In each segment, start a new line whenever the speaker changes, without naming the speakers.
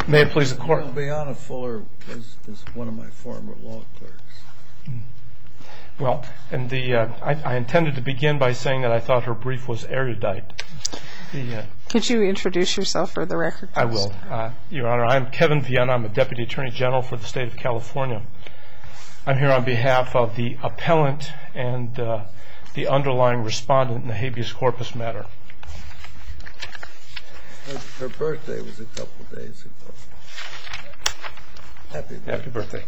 May it please the Court.
Bianna Fuller is one of my former law clerks.
Well, and I intended to begin by saying that I thought her brief was erudite.
Could you introduce yourself for the record, please?
I will. Your Honor, I'm Kevin Vienna. I'm a Deputy Attorney General for the State of California. I'm here on behalf of the appellant and the underlying respondent in the habeas corpus matter.
Her birthday was a couple of days ago. Happy birthday.
Happy birthday.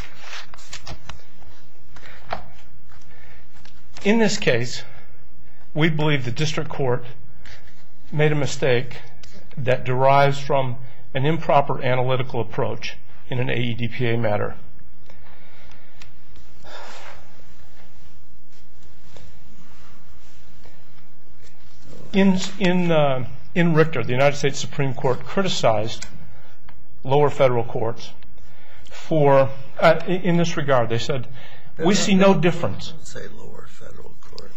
In this case, we believe the district court made a mistake that derives from an improper analytical approach in an AEDPA matter. In Richter, the United States Supreme Court criticized lower federal courts for, in this regard, they said, we see no difference.
Don't say lower federal court.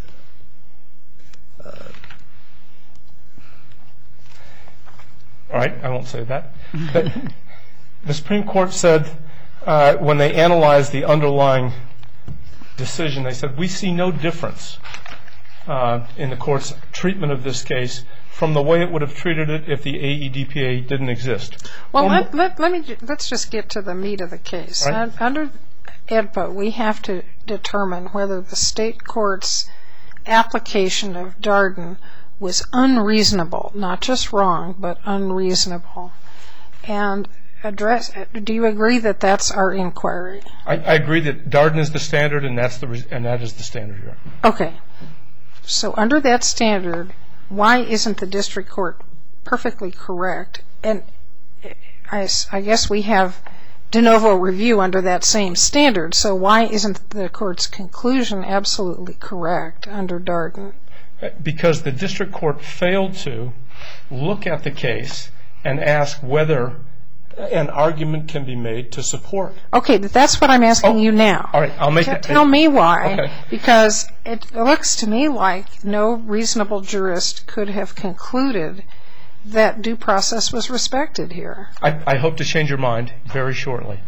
All right, I won't say that. But the Supreme Court said, when they analyzed the underlying decision, they said, we see no difference in the court's treatment of this case from the way it would have treated it if the AEDPA didn't exist.
Well, let's just get to the meat of the case. Right. Under AEDPA, we have to determine whether the state court's application of Darden was unreasonable, not just wrong, but unreasonable. And do you agree that that's our inquiry?
I agree that Darden is the standard, and that is the standard here.
Okay. So under that standard, why isn't the district court perfectly correct? And I guess we have de novo review under that same standard, so why isn't the court's conclusion absolutely correct under Darden?
Because the district court failed to look at the case and ask whether an argument can be made to support.
Okay, but that's what I'm asking you now.
All right, I'll make it.
Tell me why.
Okay.
Because it looks to me like no reasonable jurist could have concluded that due process was respected here.
I hope to change your mind very shortly.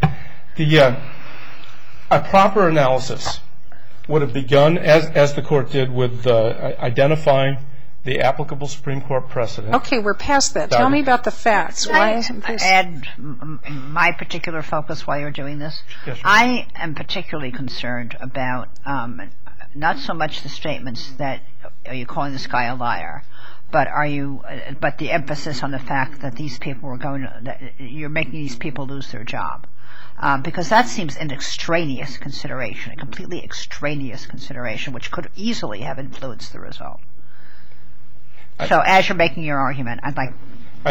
A proper analysis would have begun, as the court did, with identifying the applicable Supreme Court precedent.
Okay, we're past that. Tell me about the facts. Why isn't this?
Add my particular focus while you're doing this.
Yes, sir.
I am particularly concerned about not so much the statements that are you calling this guy a liar, but the emphasis on the fact that these people you're making these people lose their job. Because that seems an extraneous consideration, a completely extraneous consideration, which could easily have influenced the result. So as you're making your argument, I'd like...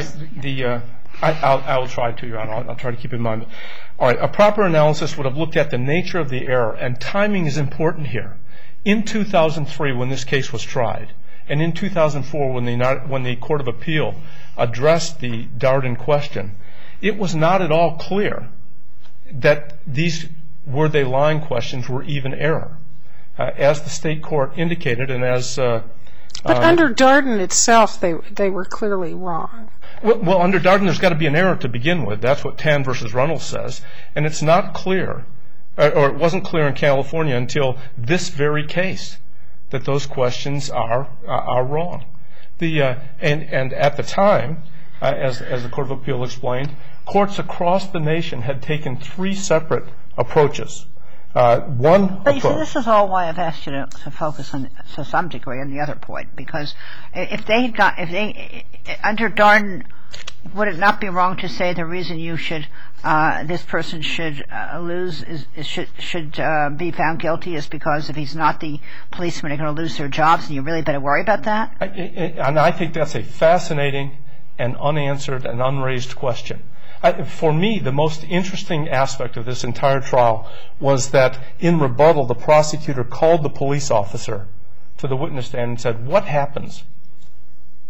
I will try to, Your Honor. I'll try to keep in mind. All right, a proper analysis would have looked at the nature of the error, and timing is important here. In 2003, when this case was tried, and in 2004, when the Court of Appeal addressed the Darden question, it was not at all clear that these were-they lying questions were even error. As the state court indicated, and as...
But under Darden itself, they were clearly wrong.
Well, under Darden, there's got to be an error to begin with. That's what Tan v. Reynolds says. And it's not clear, or it wasn't clear in California until this very case, that those questions are wrong. And at the time, as the Court of Appeal explained, courts across the nation had taken three separate approaches. One approach.
This is all why I've asked you to focus on, to some degree, on the other point, because if they under Darden, would it not be wrong to say the reason this person should should be found guilty is because if he's not the policeman, they're going to lose their jobs, and you really better worry about that?
And I think that's a fascinating and unanswered and unraised question. For me, the most interesting aspect of this entire trial was that in rebuttal, the prosecutor called the police officer to the witness stand and said, what happens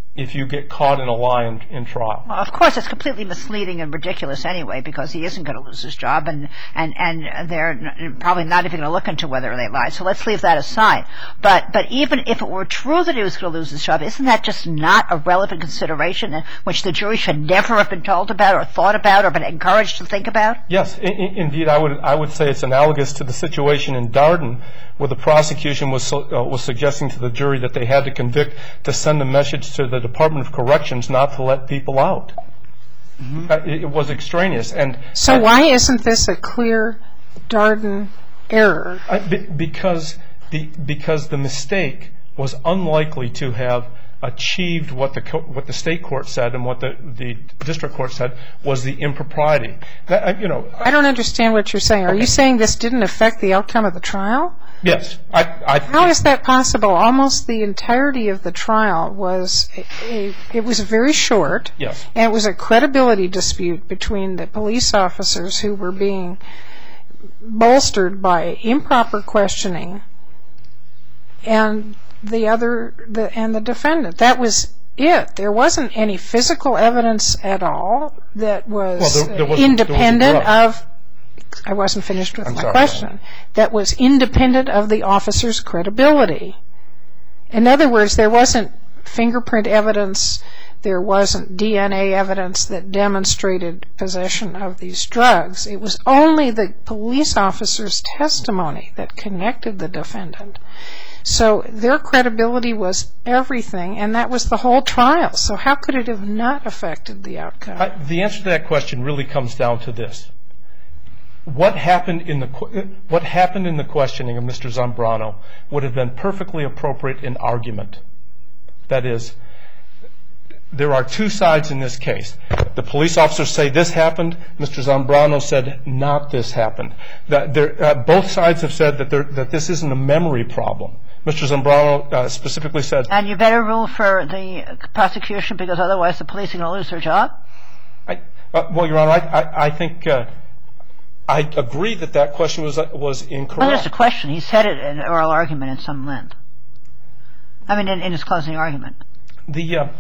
if you get caught in a lie in trial.
Well, of course, it's completely misleading and ridiculous anyway, because he isn't going to lose his job, and they're probably not even going to look into whether they lied. So let's leave that aside. But even if it were true that he was going to lose his job, isn't that just not a relevant consideration which the jury should never have been told about or thought about or been encouraged to think about?
Yes, indeed, I would say it's analogous to the situation in Darden, where the prosecution was suggesting to the jury that they had to convict to send a message to the Department of Corrections not to let people out. Mm-hmm. It was extraneous.
So why isn't this a clear Darden error?
Because the mistake was unlikely to have achieved what the state court said and what the district court said was the impropriety.
I don't understand what you're saying. Are you saying this didn't affect the outcome of the trial?
Yes.
How is that possible? Almost the entirety of the trial was very short.
Yes.
And it was a credibility dispute between the police officers who were being bolstered by improper questioning and the defendant. That was it. There wasn't any physical evidence at all that was independent of. I wasn't finished with my question. That was independent of the officer's credibility. In other words, there wasn't fingerprint evidence, there wasn't DNA evidence that demonstrated possession of these drugs. It was only the police officer's testimony that connected the defendant. So their credibility was everything, and that was the whole trial. So how could it have not affected the outcome?
The answer to that question really comes down to this. What happened in the questioning of Mr. Zambrano would have been perfectly appropriate in argument. That is, there are two sides in this case. The police officers say this happened. Mr. Zambrano said not this happened. Both sides have said that this isn't a memory problem. Mr. Zambrano specifically said...
And you better rule for the prosecution because otherwise the police are going to lose their job?
Well, Your Honor, I think... I agree that question was incorrect.
Well, there's a question. He said it in an oral argument in some length. I mean, in his closing argument.
The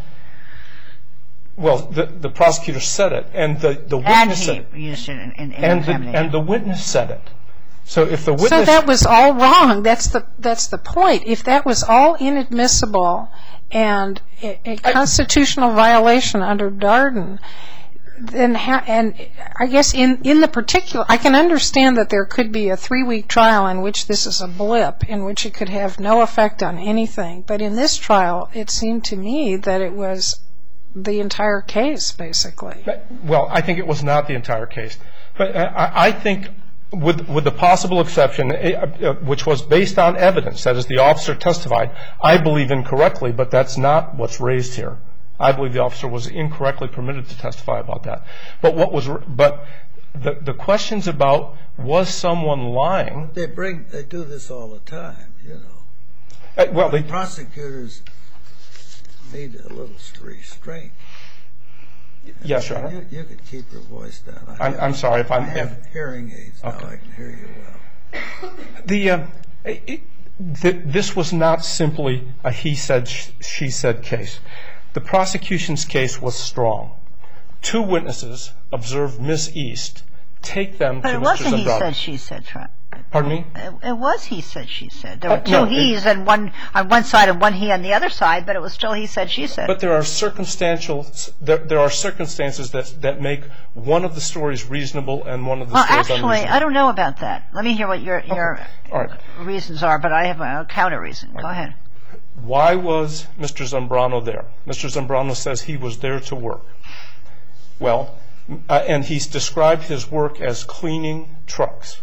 prosecutor said it, and the witness said it.
And he used it in examination.
And the witness said it. So if the witness...
So that was all wrong. That's the point. If that was all inadmissible and a constitutional violation under Darden... and I guess in the particular, I can understand that there could be a 3-week trial in which this is a blip, in which it could have no effect on anything. But in this trial, it seemed to me that it was the entire case, basically.
Well, I think it was not the entire case. But I think with the possible exception, which was based on evidence, that is, the officer testified, I believe incorrectly, but that's not what's raised here. I believe the officer was incorrectly permitted to testify about that. But the questions about was someone lying?
They do this all the time, you know.
Well,
the prosecutors need a little restraint.
Yes, Your Honor.
You could keep your voice down.
I'm sorry if I'm...
I have hearing aids now. I can hear you well.
This was not simply a he said, she said case. The prosecution's case was strong. 2 witnesses observed Miss East take them to Mr. Zambrano.
But it wasn't he said, she said, Trent.
Pardon me?
It was he said, she said. There were 2 he's and one on one side and one he on the other side, but it was still he said, she said.
But there are circumstances that make one of the stories reasonable and one of the stories unreasonable.
Actually, I don't know about that. Let me hear what your reasons are, but I have a counter reason. Go ahead.
Why was Mr. Zambrano there? Mr. Zambrano says he was there to work. Well, and he's described his work as cleaning trucks.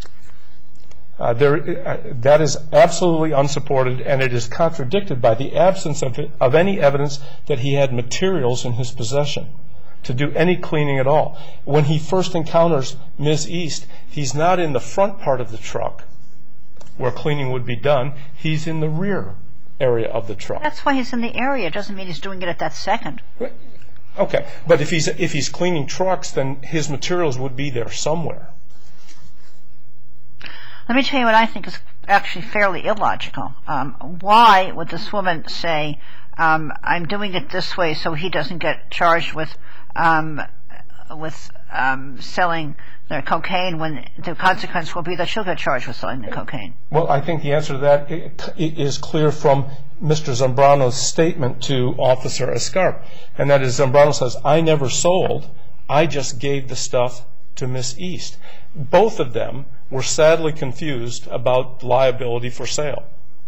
That is absolutely unsupported, and it is contradicted by the absence of any evidence that he had materials in his possession to do any cleaning at all. When he first encounters Ms. East, he's not in the front part of the truck where cleaning would be done. He's in the rear area of the truck.
That's why he's in the area. It doesn't mean he's doing it at that second.
Okay, but if he's cleaning trucks, then his materials would be there somewhere.
Let me tell you what I think is actually fairly illogical. Why would this woman say, I'm doing it this way so he doesn't get charged with selling the cocaine, when the consequence will be that she'll get charged with selling the cocaine?
Well, I think the answer to that is clear from Mr. Zambrano's statement to Officer Escarp, and that is Zambrano says, I never sold, I just gave the stuff to Miss East. Both of them were sadly confused about liability for sale.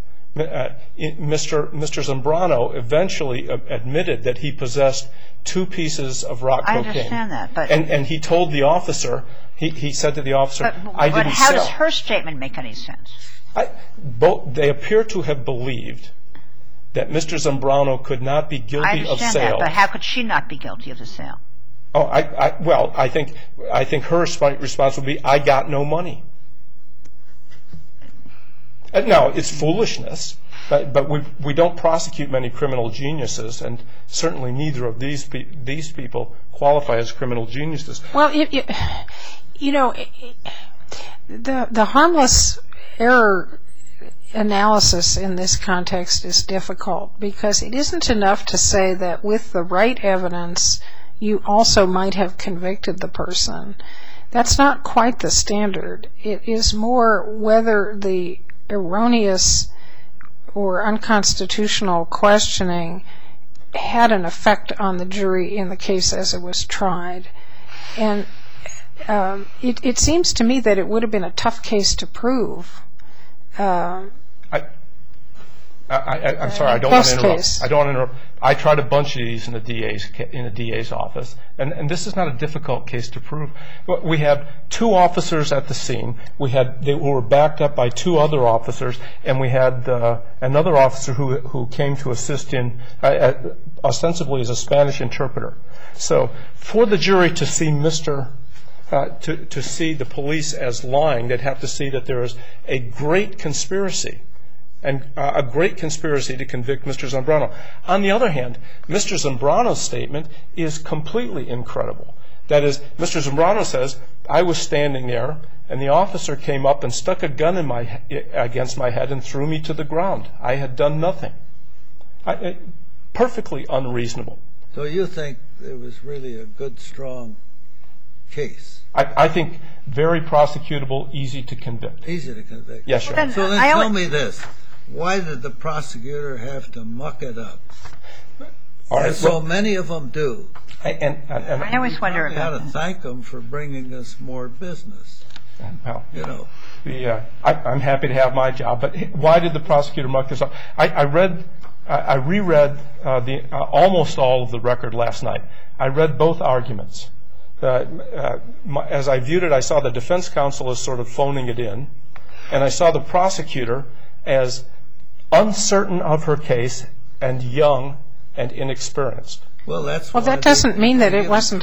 Mr. Zambrano eventually admitted that he possessed 2 pieces of rock cocaine. I
understand that, but
and he told the officer, he said to the officer, I didn't sell.
But how does her statement make any sense?
They appear to have believed that Mr. Zambrano could not be guilty of sale.
I understand that, but how could she not be guilty of the sale?
Oh, I think her response would be, I got no money. Now, it's foolishness, but we don't prosecute many criminal geniuses, and certainly neither of these people qualify as criminal geniuses.
Well, you know, the harmless error analysis in this context is difficult, because it isn't enough to say that with the right evidence you also might have convicted the person. That's not quite the standard. It is more whether the erroneous or unconstitutional questioning had an effect on the jury in the case as it was tried. And it seems to me that it would have been a tough case to prove.
I'm sorry, I don't want to interrupt. I tried a bunch of these in the DA's office, and this is not a difficult case to prove. We had 2 officers at the scene. They were backed up by 2 other officers, and we had another officer who came to assist in ostensibly as a Spanish interpreter. So for the jury to see to see the police as lying, they'd have to see that there is a great conspiracy. And a great conspiracy to convict Mr. Zambrano. On the other hand, Mr. Zambrano's statement is completely incredible. That is, Mr. Zambrano says, I was standing there, and the officer came up and stuck a gun against my head and threw me to the ground. I had done nothing. Perfectly unreasonable.
So you think it was really a good, strong case?
I think very prosecutable, easy to convict.
Easy to convict.
Yes, Your Honor.
So then tell me this. Why did the prosecutor have to muck it up? As so many of them do.
And I always wonder about that.
We ought to thank them for bringing us more business.
Well,
you know.
I'm happy to have my job, but why did the prosecutor muck this up? I reread almost all of the record last night. I read both arguments. As I viewed it, I saw the defense counsel as sort of phoning it in, and I saw the prosecutor as uncertain of her case and young and inexperienced.
Well,
that doesn't mean that it wasn't.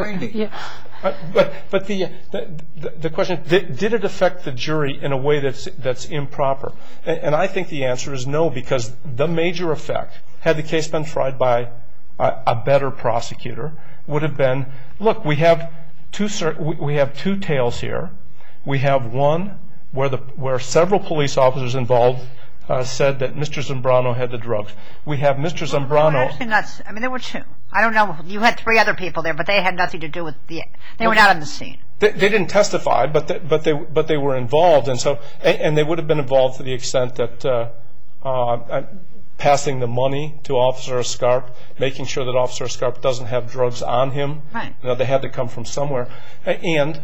But the question, did it affect the jury in a way that's improper? And I think the answer is no, because the major effect, had the case been tried by a better prosecutor, would have been, look, we have 2 tales here. We have one where several police officers involved said that Mr. Zambrano had the drugs. We have Mr. Zambrano.
Actually, there were 2. I don't know. You had 3 other people there, but they had nothing to do with they were not on the scene.
They didn't testify, but they were involved, and they would have been involved to the extent that passing the money to Officer Escarp, making sure that Officer Escarp doesn't have drugs on him.
Right.
They had to come from somewhere, and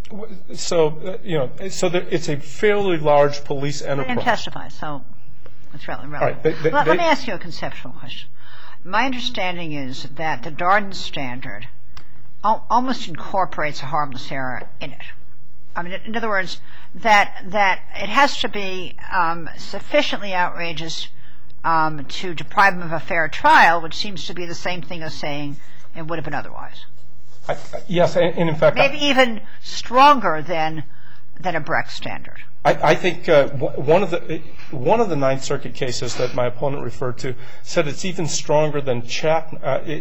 so it's a fairly large police enterprise.
They didn't testify, so it's relevant.
Right.
Let me ask you a conceptual question. My understanding is that the Darden standard almost incorporates a harmless error in it. I mean, in other words, that it has to be sufficiently outrageous to deprive him of a fair trial, which seems to be the same thing as saying it would have been otherwise.
Yes, and in fact,
maybe even stronger than a Brecht standard.
I think one of the Ninth Circuit cases that my opponent referred to said it's even stronger than Chapman.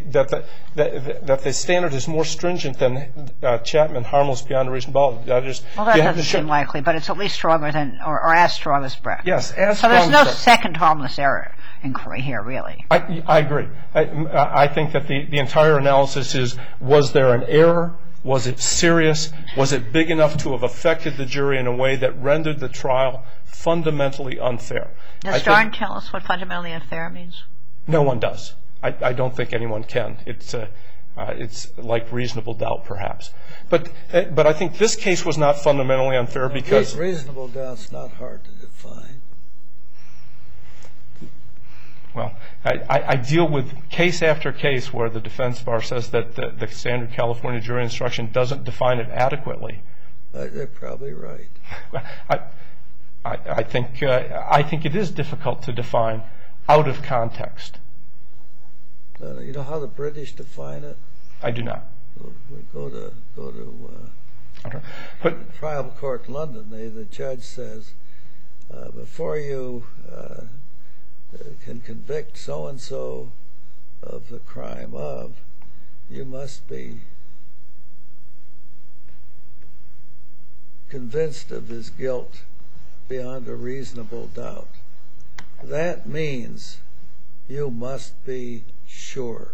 That the standard is more stringent than Chapman, harmless beyond a reasonable doubt.
Well, that doesn't seem likely, but it's at least stronger than or as strong as Brecht.
Yes, as
so
strong.
There's no second harmless error inquiry here, really.
I agree. I think that the entire analysis is, was there an error? Was it serious? Was it big enough to have affected the jury in a way that rendered the trial fundamentally unfair?
Does Darden tell us what fundamentally unfair means?
No one does. I don't think anyone can. It's like reasonable doubt, perhaps. But I think this case was not fundamentally unfair because
reasonable doubt's not hard to define.
Well, I deal with case after case where the defense bar says that the standard California jury instruction doesn't define it adequately.
They're probably right.
I think it is difficult to define out of context.
You know how the British define it?
I do not.
We go to trial court in London. The judge says, before you can convict so-and-so of the crime of, you must be convinced of his guilt beyond a reasonable doubt. That means you must be sure.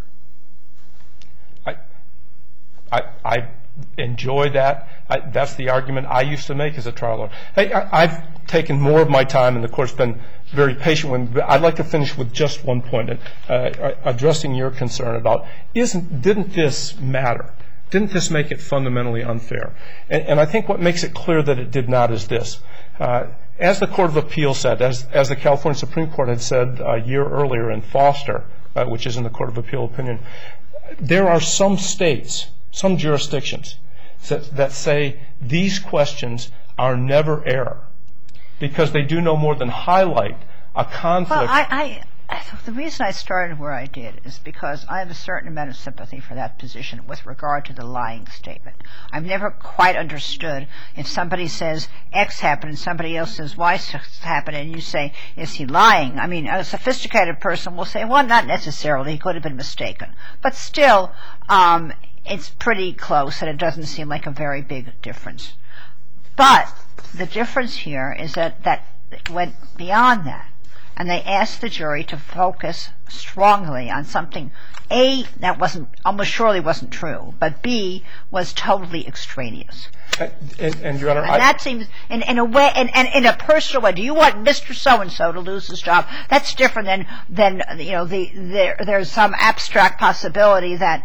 I enjoy that. That's the argument I used to make as a trial lawyer. I've taken more of my time, and the court's been very patient. I'd like to finish with just one point, addressing your concern about didn't this matter? Didn't this make it fundamentally unfair? And I think what makes it clear that it did not is this. As the Court of Appeal said, as the California Supreme Court had said a year earlier in Foster, which is in the Court of Appeal opinion, there are some states, some jurisdictions that say these questions are never error because they do no more than highlight a conflict.
Well, the reason I started where I did is because I have a certain amount of sympathy for that position with regard to the lying statement. I've never quite understood if somebody says X happened and somebody else says Y happened and you say, is he lying? I mean, a sophisticated person will say, well, not necessarily. He could have been mistaken. But still, it's pretty close and it doesn't seem like a very big difference. But the difference here is that it went beyond that. And they asked the jury to focus strongly on something, A, that almost surely wasn't true, but B, was totally extraneous.
And Your Honor,
and that seems, in a way, and in a personal way, do you want Mr. So-and-so to lose his job? That's different than you know, there's some abstract possibility that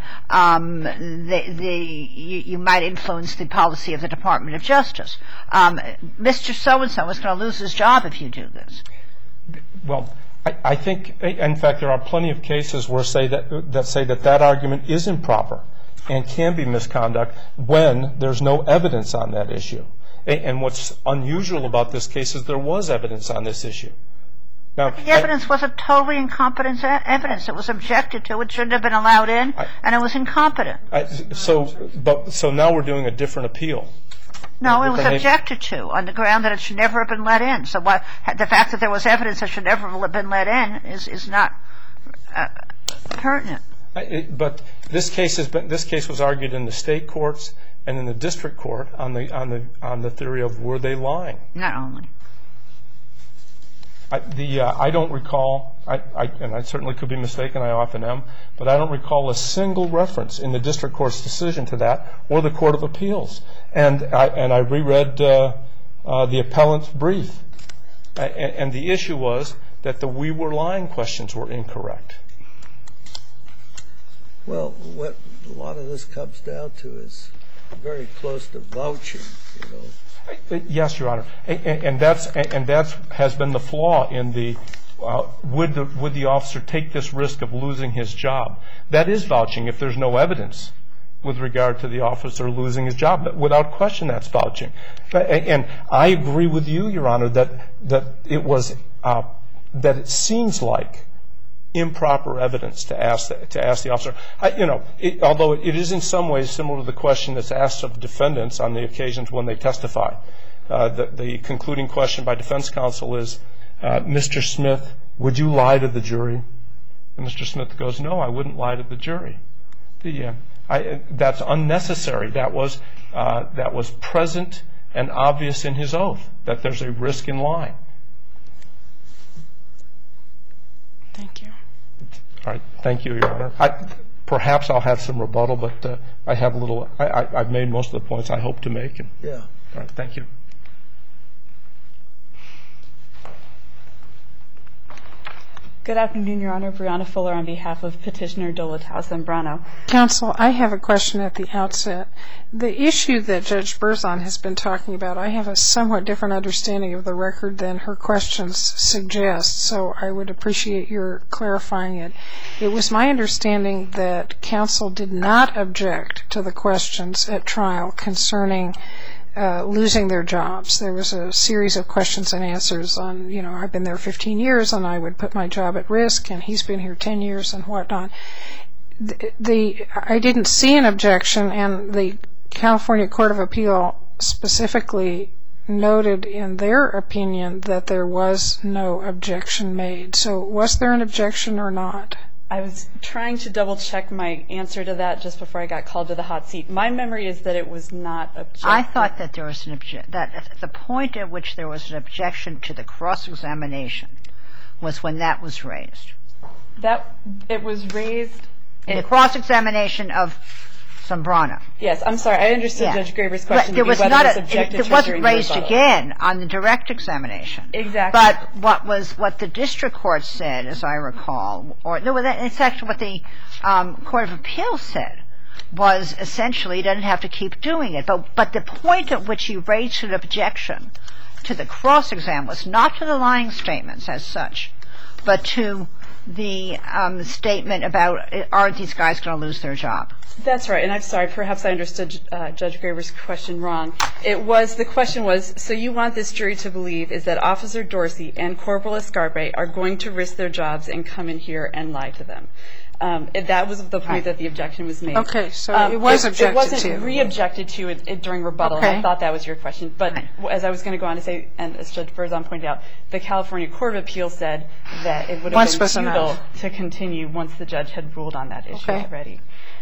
you might influence the policy of the Department of Justice. Mr. So-and-so is going to lose his job if you do this.
Well, I think, in fact, there are plenty of cases where say that argument is improper and can be misconduct when there's no evidence on that issue. And what's unusual about this case is there was evidence on this issue. Now,
the evidence wasn't totally incompetent evidence. It was objected to. It shouldn't have been allowed in, and it was incompetent.
So now we're doing a different appeal.
No, it was objected to on the ground that it should never have been let in. So the fact that there was evidence that should never have been let in is not pertinent.
But this case was argued in the state courts and in the district court on the theory of were they lying?
Not only.
I don't recall, and I certainly could be mistaken, I often am, but I don't recall a single reference in the district court's decision to that or the Court of Appeals. And I reread the appellant's brief, and the issue was that the we were lying questions were incorrect.
Well, what a lot of this comes down to is very close to vouching, you know.
Yes, Your Honor, and that has been the flaw in the would the officer take this risk of losing his job? That is vouching if there's no evidence with regard to the officer losing his job. But without question, that's vouching. And I agree with you, Your Honor, that it seems like improper evidence to ask the officer. Although it is in some ways similar to the question that's asked of defendants on the occasions when they testify. The concluding question by defense counsel is, Mr. Smith, would you lie to the jury? And Mr. Smith goes, no, I wouldn't lie to the jury. That's unnecessary. That was present and obvious in his oath, that there's a risk in lying. All right. Thank you, Your Honor. Perhaps I'll have some rebuttal, but I have a little. I've made most of the points I hope to make.
Yeah.
All right. Thank you.
Good afternoon, Your Honor. Brianna Fuller on behalf of Petitioner Dolitao Zambrano.
Counsel, I have a question at the outset. The issue that Judge Berzon has been talking about, I have a somewhat different understanding of the record than her questions suggest, so I would appreciate your clarifying it. It was my understanding that counsel did not object to the questions at trial concerning losing their jobs. There was a series of questions and answers on, I've been there 15 years and I would put my job at risk, and he's been here 10 years and whatnot. I didn't see an objection, and the California Court of Appeal specifically noted in their opinion that there was no objection made. So was there an objection or not?
I was trying to double-check my answer to that just before I got called to the hot seat. My memory is that it was not objected.
I thought that there was an objection. That at the point at which there was an objection to the cross-examination was when that was raised.
It was raised
in the cross-examination of Zambrano.
Yes, I'm sorry. I understood Judge Graber's question to be whether it was objected to.
It wasn't raised again on the direct examination.
Exactly.
But what the district court said, as I recall, it's actually what the Court of Appeals said, was essentially he doesn't have to keep doing it. But the point at which he raised an objection to the cross-exam was not to the lying statements as such, but to the statement about, are these guys going to lose their job?
That's right, and I'm sorry, perhaps I understood Judge Graber's question wrong. The question was, so you want this jury to believe is that Officer Dorsey and Corporal Escarpe are going to risk their jobs and come in here and lie to them. That was the point that the objection was made.
Okay, so it was objected to.
It wasn't re-objected to during rebuttal, and I thought that was your question. But as I was going to go on to say, and as Judge Berzon pointed out, the California Court of Appeals said that it would have been futile to continue once the judge had ruled on that issue already.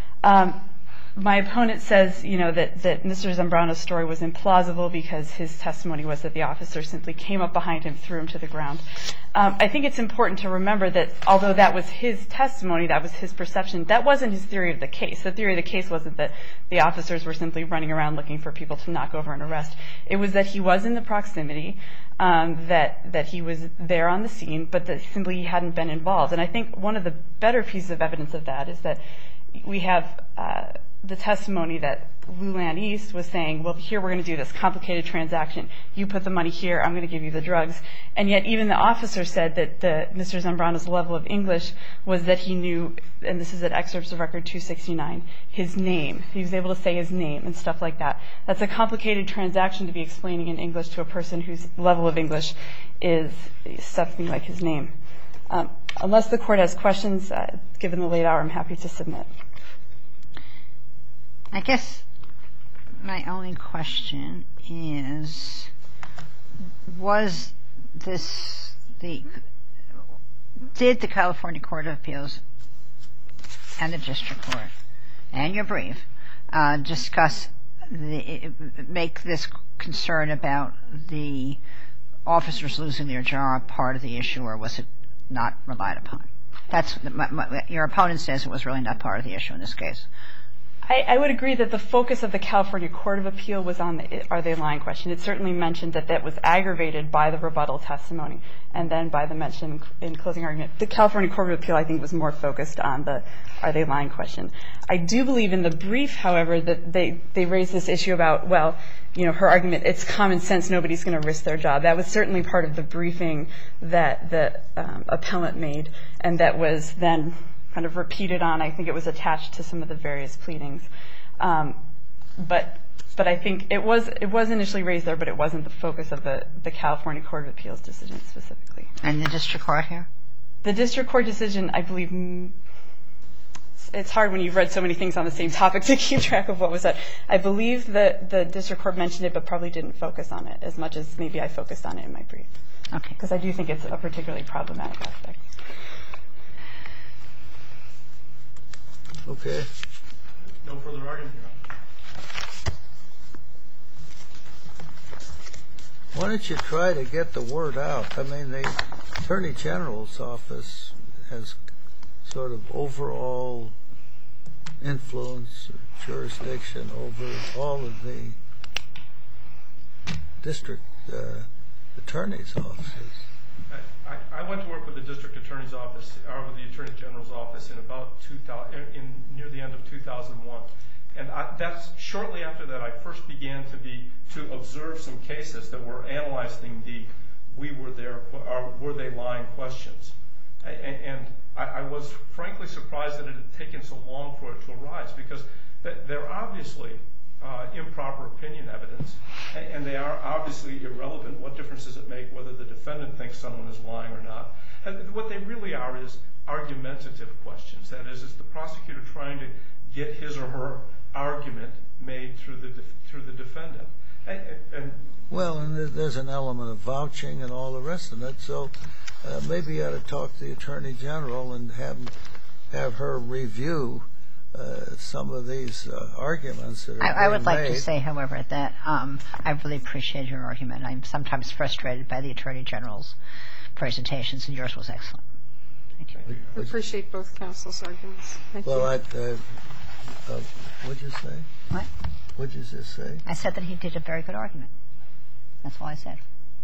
My opponent says, that Mr. Zambrano's story was implausible because his testimony was that the officer simply came up behind him, threw him to the ground. I think it's important to remember that although that was his testimony, that was his perception, that wasn't his theory of the case. The theory of the case wasn't that the officers were simply running around looking for people to knock over and arrest. It was that he was in the proximity, that he was there on the scene, but that simply he hadn't been involved. And I think one of the better pieces of evidence of that is that we have the testimony that Lulan East was saying, well, here we're going to do this complicated transaction. You put the money here, I'm going to give you the drugs. And yet even the officer said that Mr. Zambrano's level of English was that he knew, and this is at excerpts of Record 269, his name. He was able to say his name and stuff like that. That's a complicated transaction to be explaining in English to a person whose level of English is something like his name. Unless the court has questions, given the late hour, I'm happy to submit.
I guess my only question is, did the California Court of Appeals and the district court and your brief make this concern about the officers losing their job part of the issue, or was it not relied upon? Your opponent says it was really not part of the issue in this case.
I would agree that the focus of the California Court of Appeal was on the are they lying question. It certainly mentioned that was aggravated by the rebuttal testimony and then by the mention in closing argument. The California Court of Appeal, I think, was more focused on the are they lying question. I do believe in the brief, however, that they raised this issue about, well, her argument, it's common sense, nobody's going to risk their job. That was certainly part of the briefing that the appellant made, and that was then kind of repeated on. I think it was attached to some of the various pleadings. But I think it was initially raised there, but it wasn't the focus of the California Court of Appeals decision specifically.
And the district court here?
The district court decision, I believe, it's hard when you've read so many things on the same topic to keep track of what was said. I believe that the district court mentioned it, but probably didn't focus on it as much as maybe I focused on it in my brief.
Okay.
Because I do think it's a particularly problematic aspect.
Okay.
No further argument.
Why don't you try to get the word out? I mean, the Attorney General's office has sort of overall influence or jurisdiction over all of the district attorney's offices?
I went to work with the district attorney's office, or with the attorney general's office in about near the end of 2001. And that's shortly after that I first began to observe some cases that were analyzing the were they lying questions. And I was frankly surprised that it had taken so long for it to arise, because they're obviously improper opinion evidence, and they are obviously irrelevant. What difference does it make whether the defendant thinks someone is lying or not? And what they really are is argumentative questions. That is the prosecutor trying to get his or her argument made through the defendant.
Well, and there's an element of vouching and all the rest of it. So maybe you ought to talk to the Attorney General and have her review some of these arguments that are
I would like
made.
to say, however, that I really appreciate your argument. I'm sometimes frustrated by the Attorney General's presentations, and yours was excellent. Thank you.
We appreciate both counsel's arguments. Thank you.
Well, what'd you say?
What?
What'd you just say?
I said that he did a very good argument. That's all I said.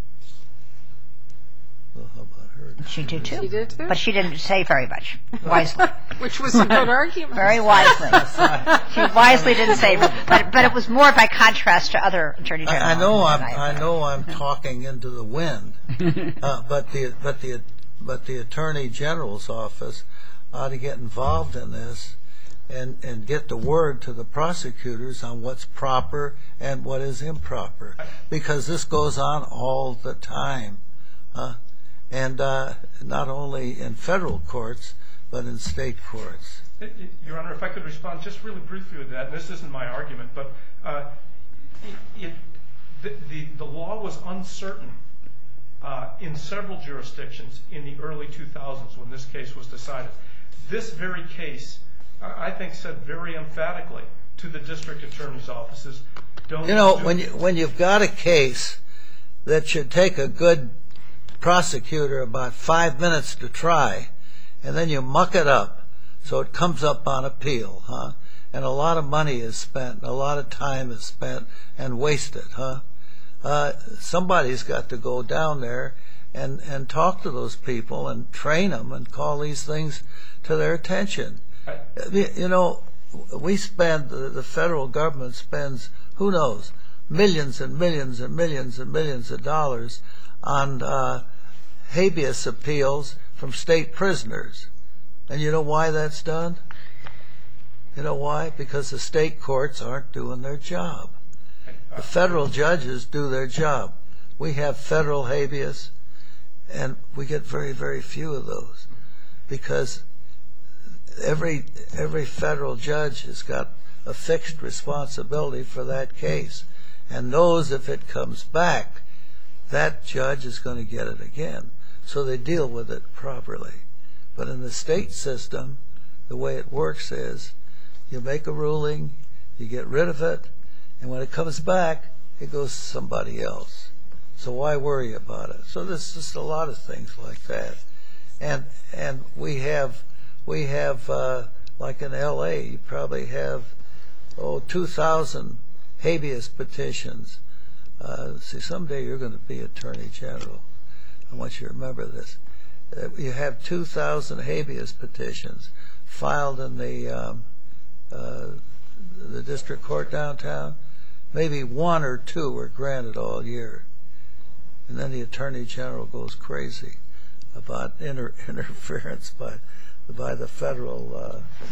Well, how about her?
She did too.
She did too?
But she didn't say very much. Wisely.
Which was a good argument.
Very wisely. She wisely didn't say, but it was more by contrast to other attorney generals.
I know I'm talking into the wind, but the Attorney General's office ought to get involved in this and get the word to the prosecutors on what's proper and what is improper, because this goes on all the time. And not only in federal courts, but in state courts.
Your Honor, if I could respond just really briefly to that, and this isn't my argument, but the law was uncertain in several jurisdictions in the early 2000s when this case was decided. This very case, I think, said very emphatically to the district attorney's offices,
when you've got a case that should take a good prosecutor about 5 minutes to try, and then you muck it up so it comes up on appeal, and a lot of money is spent, a lot of time is spent and wasted, somebody's got to go down there and talk to those people and train them and call these things to their attention. We spend, the federal government spends, who knows, millions and millions and millions and millions of dollars on habeas appeals from state prisoners. And you know why that's done? You know why? Because the state courts aren't doing their job. The federal judges do their job. We have federal habeas, and we get very, very few of those, because every federal judge has got a fixed responsibility for that case, and knows if it comes back, that judge is going to get it again. So they deal with it properly. But in the state system, the way it works is you make a ruling, you get rid of it, and when it comes back, it goes to somebody else. So why worry about it? So there's just a lot of things like that. And we have like in L.A., you probably have 2,000 habeas petitions. See, someday you're going to be Attorney General. I want you to remember this. You have 2,000 habeas petitions filed in the district court downtown. Maybe 1 or 2 are granted all year. And then the Attorney General goes crazy about interference by the federal